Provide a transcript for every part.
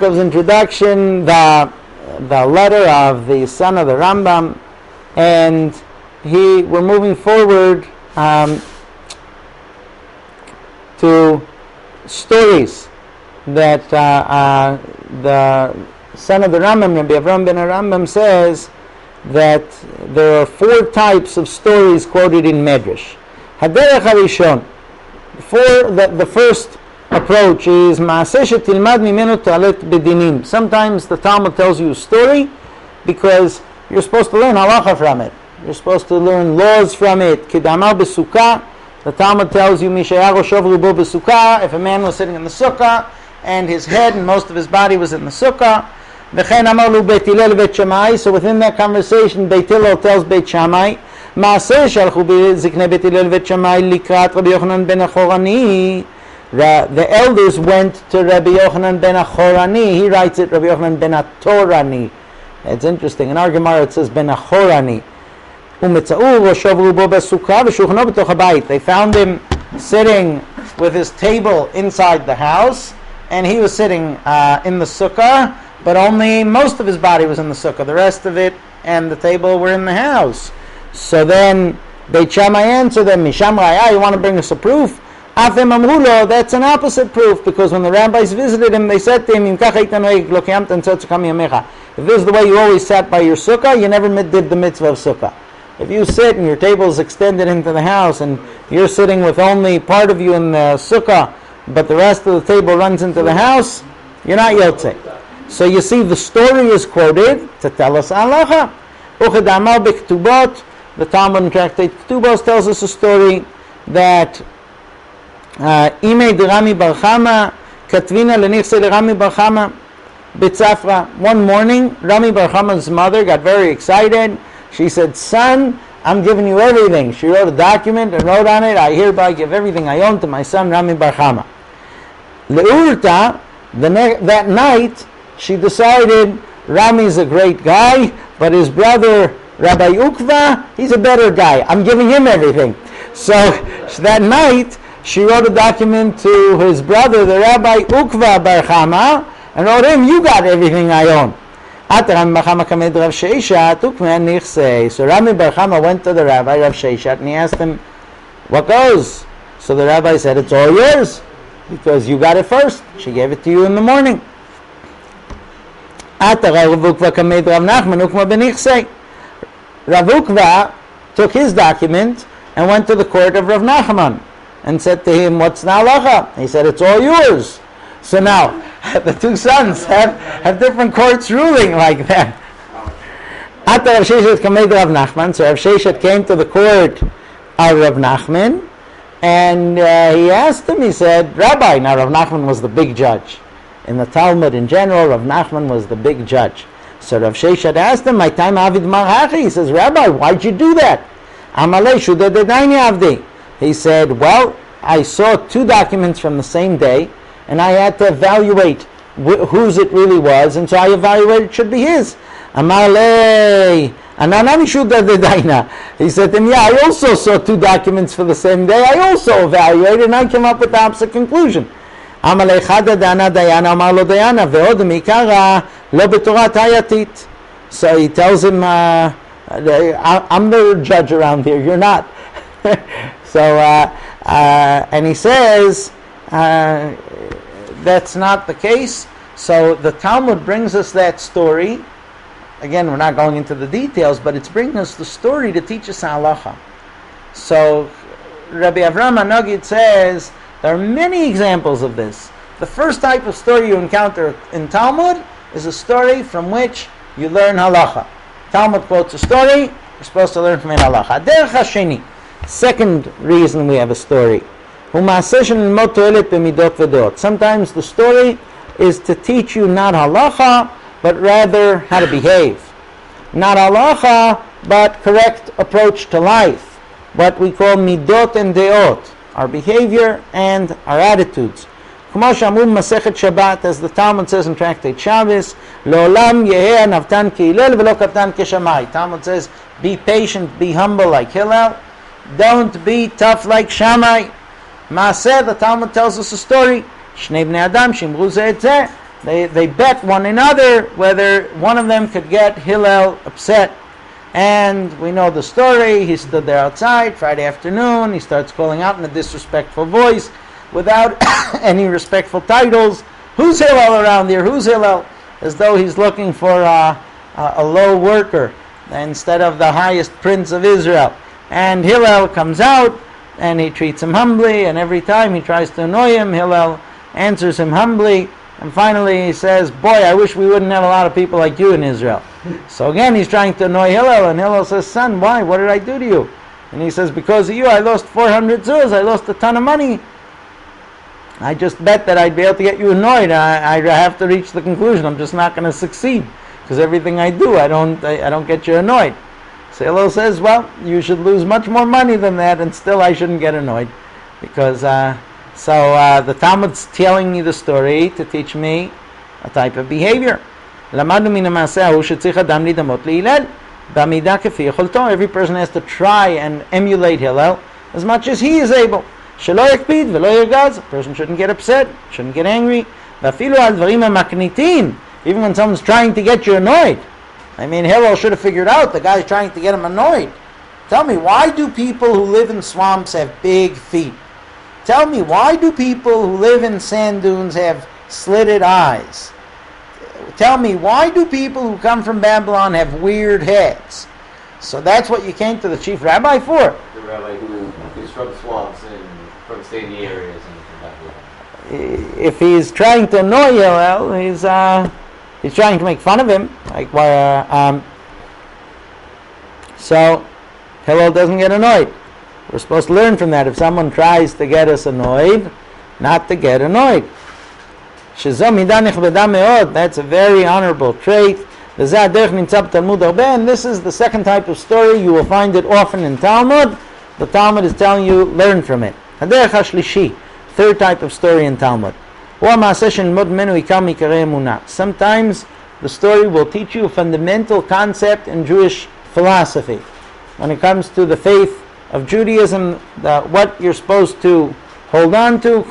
Yaakov's introduction, the letter of the son of the Rambam, and we're moving forward to stories that the son of the Rambam, Rabbi Avraham ben Rambam, says that there are 4 types of stories quoted in Medrash. Haderech Harishon, the first approach is Maaseh shetilmad mimenu toalet bedinim. Sometimes the Talmud tells you a story because you're supposed to learn halacha from it. You're supposed to learn laws from it. Kidamar b'sukkah, the Talmud tells you Mishayah Roshov Rubo b'sukkah, if a man was sitting in the sukkah and his head and most of his body was in the sukkah. V'chein amar lu Beit Hillel Beit Shammai, so within that conversation Beit Hillel tells Beit Shammai, Maaseh shalchu b'ziknei Beit Hillel Beit Shammai likrat Rabbi Yochanan ben Achorani. The elders went to Rabbi Yochanan ben Achorani. He writes it Rabbi Yochanan ben Atorani. It's interesting. In our Gemara it says ben Achorani. They found him sitting with his table inside the house, and he was sitting in the sukkah, but only most of his body was in the sukkah. The rest of it and the table were in the house. So then Beit Shammai answered them, Misham Raya, you want to bring us a proof? Afem Amrulo, that's an opposite proof, because when the rabbis visited him, they said to him, if this is the way you always sat by your sukkah, you never did the mitzvah of sukkah. If you sit and your table is extended into the house and you're sitting with only part of you in the sukkah, but the rest of the table runs into the house, you're not yotzei. So you see, the story is quoted to tell us halacha. The Talmud in Tractate Ketubos tells us a story that Imei de Rami Bar Chama Katvina lenichse le Rami Bar Chama B'Tzafra. One morning, Rami Bar Chama's mother got very excited. She said, son, I'm giving you everything. She wrote a document and wrote on it, I hereby give everything I own to my son Rami Bar Chama. Le'urta, that night, she decided Rami's a great guy, but his brother Rabbi Ukva, he's a better guy. I'm giving him everything. So that night, she wrote a document to his brother, the Rabbi Ukva Bar Chama, and wrote him, you got everything I own. So Rami Bar Chama went to the Rabbi Rav Sheishat and he asked him, what goes? So the Rabbi said, it's all yours, because you got it first. She gave it to you in the morning. Rav Ukva took his document and went to the court of Rav Nachman and said to him, what's the halacha? He said, it's all yours. So now, the two sons have different courts ruling like that. So Rav Sheishat came to the court of Rav Nachman, and he asked him, he said, Rabbi, now Rav Nachman was the big judge. In the Talmud in general, Rav Nachman was the big judge. So Rav Sheishat asked him, my time avid marhachi. He says, Rabbi, why'd you do that? Amalei shuda dedaini avdi. He said, well, I saw 2 documents from the same day, and I had to evaluate whose it really was, and so I evaluated it should be his. Amalei ananami shuda dedaina. He said to him, yeah, I also saw 2 documents for the same day. I also evaluated, and I came up with the opposite conclusion. Amalei chada dana dayana amar lo dayana ve'od mikara lo b'torat hayatit. So he tells him, I'm the judge around here, you're not. And he says, that's not the case. So the Talmud brings us that story. Again, we're not going into the details, but it's bringing us the story to teach us halacha. So Rabbi Avraham Hanagid says, there are many examples of this. The first type of story you encounter in Talmud is a story from which you learn halacha. Talmud quotes a story, you're supposed to learn from it halacha. Derech hasheni. Second reason we have a story. Sometimes the story is to teach you not halacha, but rather how to behave. Not halacha, but correct approach to life. What we call midot and deot. Our behavior and our attitudes. As the Talmud says in Tractate Shabbos, Talmud says, be patient, be humble like Hillel. Don't be tough like Shammai. Maaseh, the Talmud tells us a story. they bet one another whether one of them could get Hillel upset. And we know the story. He stood there outside Friday afternoon. He starts calling out in a disrespectful voice without any respectful titles. Who's Hillel around here? Who's Hillel? As though he's looking for a low worker instead of the highest prince of Israel. And Hillel comes out and he treats him humbly, and every time he tries to annoy him, Hillel answers him humbly. And finally he says, boy, I wish we wouldn't have a lot of people like you in Israel. So again, he's trying to annoy Hillel, and Hillel says, son, why? What did I do to you? And he says, because of you, I lost 400 zuz. I lost a ton of money. I just bet that I'd be able to get you annoyed. I have to reach the conclusion I'm just not going to succeed, because everything I do, I don't get you annoyed. So Hillel says, well, you should lose much more money than that, and still I shouldn't get annoyed, because the Talmud's telling me the story to teach me a type of behavior. למדנו מן המעשה ההוא שצריך אדם להידמות להלל בעמידה כפי יכולתו. Every person has to try and emulate Hillel as much as he is able. שלא יקפיד ולא ירגז. A person shouldn't get upset, shouldn't get angry. ואפילו על דברים המקניטים, even when someone's trying to get you annoyed. I mean, Hillel should have figured out the guy's trying to get him annoyed. Tell me, why do people who live in swamps have big feet? Tell me, why do people who live in sand dunes have slitted eyes? Tell me, why do people who come from Babylon have weird heads? So that's what you came to the chief rabbi for. The rabbi who constructs swamps and from sandy areas and from Babylon. If he's trying to annoy Hillel, he's trying to make fun of him. So Hillel doesn't get annoyed. We're supposed to learn from that. If someone tries to get us annoyed, not to get annoyed. That's a very honorable trait. And this is the second type of story. You will find it often in Talmud. The Talmud is telling you, learn from it. Third type of story in Talmud. Sometimes the story will teach you a fundamental concept in Jewish philosophy. When it comes to the faith of Judaism, what you're supposed to hold on to.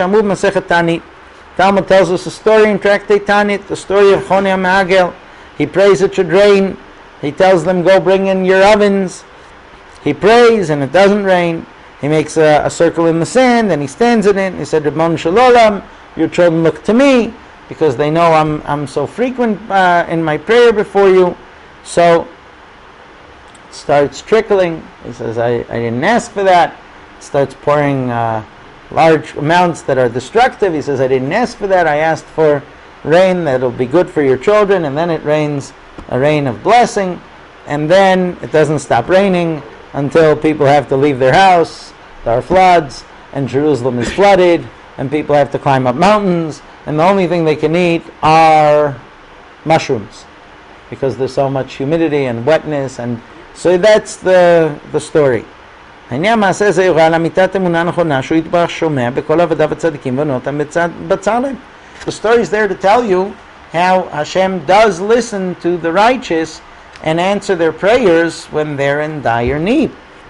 Talmud tells us a story in Tractate Tanit, the story of Choni HaMe'agel. He prays it should rain. He tells them, go bring in your ovens. He prays and it doesn't rain. He makes a circle in the sand and he stands in it. He said, Ribbon Shalom, your children look to me because they know I'm so frequent in my prayer before you. So it starts trickling. He says, I didn't ask for that. It starts pouring large amounts that are destructive. He says, I didn't ask for that. I asked for rain that'll be good for your children, and then it rains a rain of blessing, and then it doesn't stop raining until people have to leave their house. There are floods, and Jerusalem is flooded, and people have to climb up mountains, and the only thing they can eat are mushrooms because there's so much humidity and wetness. And so that's the story. העניין מעשה זה יורה על אמיתת אמונה נכונה שהוא יתברך שומע בכל עבודיו הצדיקים ועונה אותם בצר להם. The story is there to tell you how Hashem does listen to the righteous and answer their prayers when they're in dire need.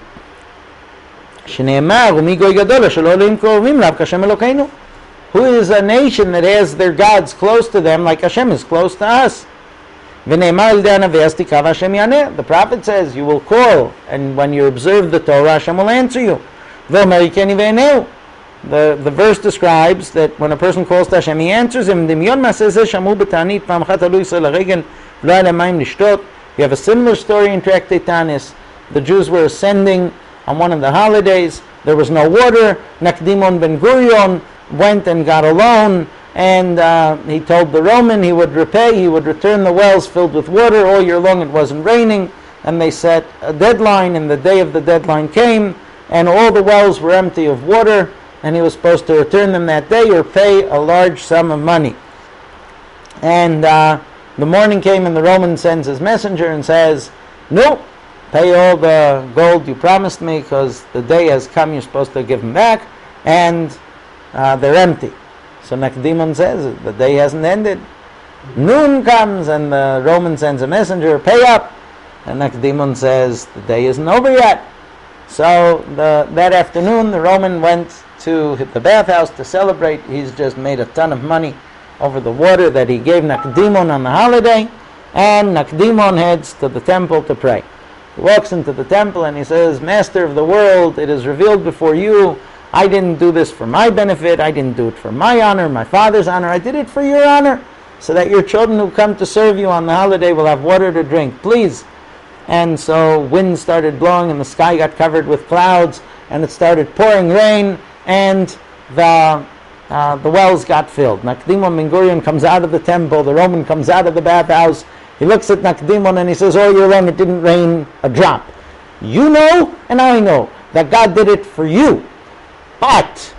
שנאמר ומי גוי גדול אשר לא אלוהים קרובים אליו כהשם אלוקינו. Who is a nation that has their gods close to them like Hashem is close to us? ונאמר על ידי הנביא אז תקרא והשם יענה. The prophet says you will call, and when you observe the Torah Hashem will answer you. ואומר יקני וענהו. The verse describes that when a person calls to Hashem, he answers him. דמיון מעשה זה שמעו בתענית פעם אחת עלו ישראל לרגל לא היה להם מים לשתות. You have a similar story in Tractate Tanis. The Jews were ascending on one of the holidays. There was no water. Nakdimon ben Gurion went and got a loan, and he told the Roman he would repay, he would return the wells filled with water all year long. It wasn't raining, and they set a deadline, and the day of the deadline came, and all the wells were empty of water, and he was supposed to return them that day or pay a large sum of money. And the morning came, and the Roman sends his messenger and says, no, pay all the gold you promised me, because the day has come, you're supposed to give them back, and they're empty. So Nakdimon says, the day hasn't ended. Noon comes, and the Roman sends a messenger, pay up. And Nakdimon says, the day isn't over yet. So that afternoon, the Roman went to the bathhouse to celebrate. He's just made a ton of money. over the water that he gave Nakdimon on the holiday, and Nakdimon heads to the temple to pray. He walks into the temple and he says, Master of the world, it is revealed before you, I didn't do this for my benefit, I didn't do it for my honor, my father's honor, I did it for your honor, so that your children who come to serve you on the holiday will have water to drink, please. And so wind started blowing and the sky got covered with clouds and it started pouring rain and the wells got filled. Nakdimon Ben Gurion comes out of the temple, the Roman comes out of the bathhouse, he looks at Nakdimon and he says, all year long it didn't rain a drop. You know and I know that God did it for you. But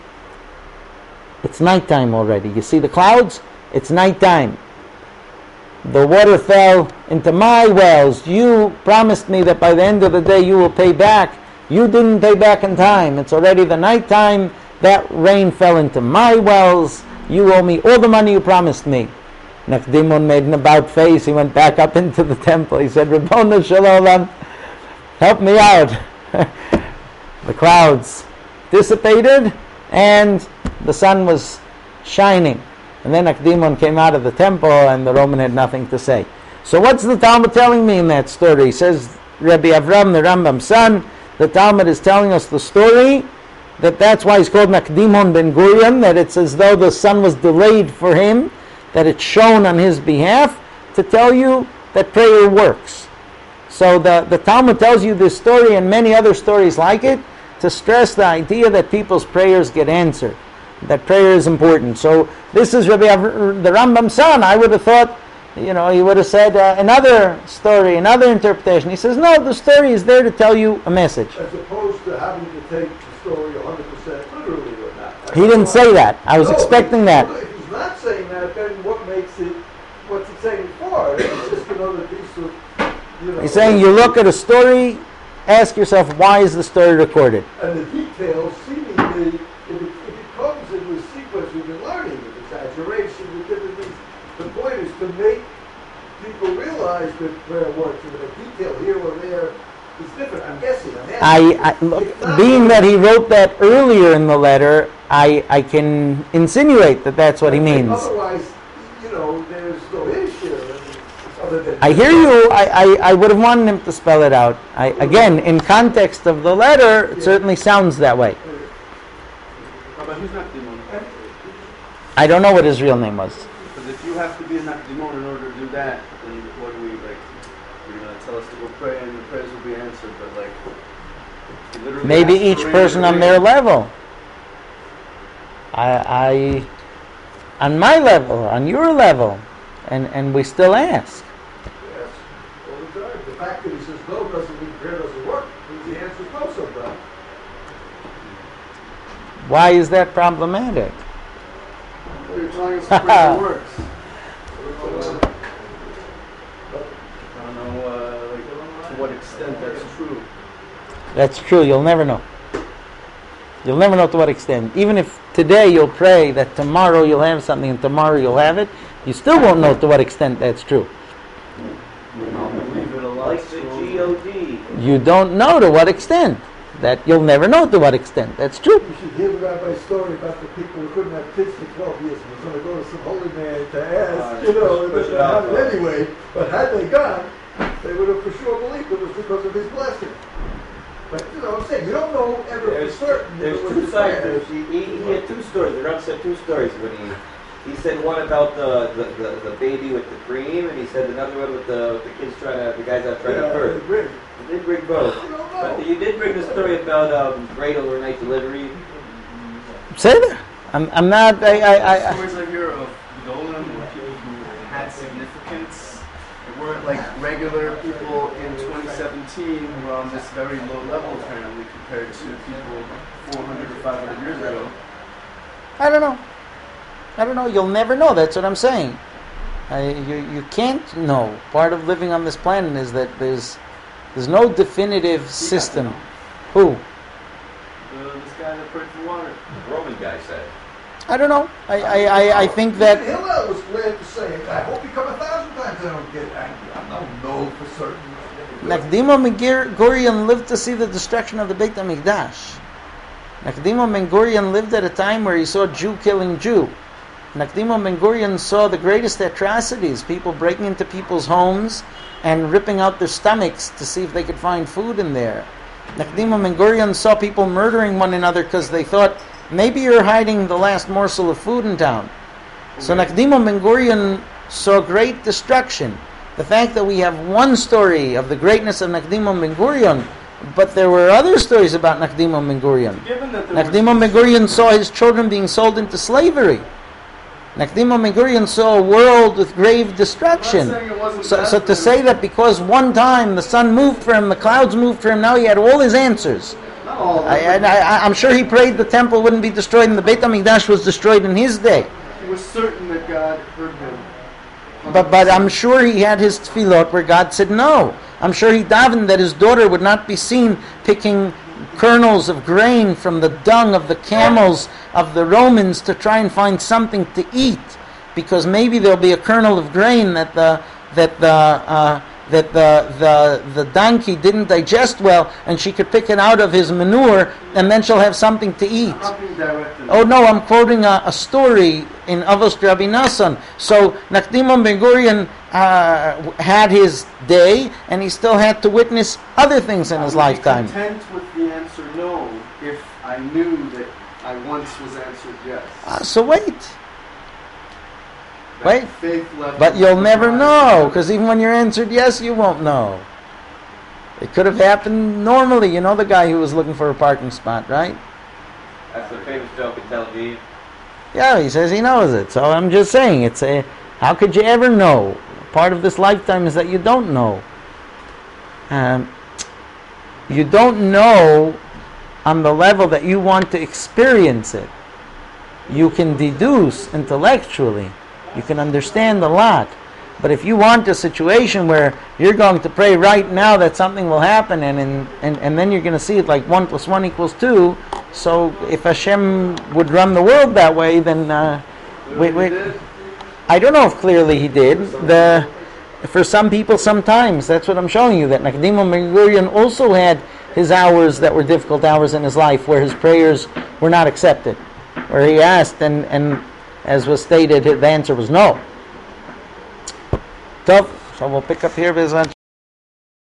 it's nighttime already. You see the clouds? It's nighttime. The water fell into my wells. You promised me that by the end of the day you will pay back. You didn't pay back in time. It's already the nighttime. That rain fell into my wells. You owe me all the money you promised me. Nakdimon made an about face. He went back up into the temple. He said, Ribono shel olam, help me out. The clouds dissipated and the sun was shining. And then Nakdimon came out of the temple and the Roman had nothing to say. So what's the Talmud telling me in that story? He says, Rabbi Avram, the Rambam's son, the Talmud is telling us the story that's why he's called Nakdimon Ben Gurion, that it's as though the sun was delayed for him, that it shone on his behalf to tell you that prayer works. So the Talmud tells you this story and many other stories like it to stress the idea that people's prayers get answered, that prayer is important. So this is Rabbi the Rambam's son. I would have thought, he would have said another story, another interpretation. He says, no, the story is there to tell you a message. As opposed to having to take the story 100% literally or not. He didn't say that. I was expecting that. If he's not saying that, then what's it saying for? It's just another piece of, He's saying you look at a story, ask yourself, why is the story recorded? And the details, seemingly, if it comes in the sequence we've been learning, with exaggeration, with different things, the point is to make people realize that prayer works, and the detail here or there is different. I'm guessing. Look, being that he wrote that earlier in the letter, I can insinuate that that's what he means. Otherwise, there's no issue. I hear you. I would have wanted him to spell it out. Again, in context of the letter, it certainly sounds that way. But who's Nakdimon? I don't know what his real name was. Because if you have to be a Nakdimon in order to do that, then what do we, you're going to tell us to go pray and the prayers will be answered, but you literally maybe ask each for person on their level. I on my level, on your level, and we still ask. Yes, all the time. The fact that he says no doesn't mean prayer doesn't work. The answer is no sometimes. Why is that problematic? Well, you're telling us the prayer works. I don't know to what extent that's true. That's true. You'll never know. You'll never know to what extent. Even if today you'll pray that tomorrow you'll have something and tomorrow you'll have it, you still won't know to what extent that's true. I'll believe it a lot. Like the G-O-D. You don't know to what extent. That you'll never know to what extent. That's true. You should hear the rabbi's story about the people who couldn't have kids for 12 years and was going to go to some holy man to ask, and they had it anyway. But had they gone, they would have for sure believed it was because of his blessing. But I'm saying, you don't know ever for certain. There's two sides. He had two stories. The Rav said two stories when he said one about the baby with the cream, and he said another one with the kids the guys out trying to birth. You did bring both. But you did bring the story about great overnight delivery. Say that. I'm not. Stories I hear of Gedolim or people who had significance. They weren't like regular people in 2017 who were on this very low level apparently compared to people 400 or 500 years ago. I don't know. You'll never know. That's what I'm saying. You can't know. Part of living on this planet is that there's no definitive system. Who? This guy that prayed for water. The Roman guy said. I don't know. I think that Hillel was glad to say it. I hope you come 1,000 times. I don't get angry. I don't know for certain. Nakdimon Ben Gurion lived to see the destruction of the Beit HaMikdash. Nakdimon Ben Gurion lived at a time where he saw Jew killing Jew. Nakdimon Ben Gurion saw the greatest atrocities, people breaking into people's homes and ripping out their stomachs to see if they could find food in there. Nakdimon Ben Gurion saw people murdering one another because they thought, maybe you're hiding the last morsel of food in town. So Nakdimon Ben Gurion saw great destruction. The fact that we have one story of the greatness of Nakdimon Ben Gurion, but there were other stories about Nakdimon Ben Gurion. Nakdimon Ben Gurion saw his children being sold into slavery. Nakdimon Ben Gurion saw a world with grave destruction. So to say that because one time the sun moved for him, the clouds moved for him, now he had all his answers. I'm sure he prayed the temple wouldn't be destroyed and the Beit HaMikdash was destroyed in his day. He was certain that God heard him. But I'm sure he had his tefillot where God said no. I'm sure he davened that his daughter would not be seen picking kernels of grain from the dung of the camels of the Romans to try and find something to eat, because maybe there'll be a kernel of grain that the donkey didn't digest well, and she could pick it out of his manure, and then she'll have something to eat. Oh no, I'm quoting a story in Avos Rabbi Nassan. So Nakdimon Ben Gurion had his day, and he still had to witness other things in his lifetime. I would be content with the answer no if I knew that I once was answered yes. So wait. That faith level But you'll never know, because even when you're answered yes, you won't know. It could have happened normally. You know the guy who was looking for a parking spot, right? That's the famous joke in Tel Aviv. Yeah, he says he knows it. So I'm just saying, how could you ever know? Part of this lifetime is that you don't know. You don't know on the level that you want to experience it. You can deduce intellectually. You can understand a lot. But if you want a situation where you're going to pray right now that something will happen, and then you're going to see it like 1 + 1 = 2, so if Hashem would run the world that way, then I don't know if clearly he did. For some people, sometimes. That's what I'm showing you, that Nakdimon Ben Gurion also had his hours that were difficult hours in his life, where his prayers were not accepted, where he asked, and as was stated, the answer was no. So we'll pick up here, Bezrat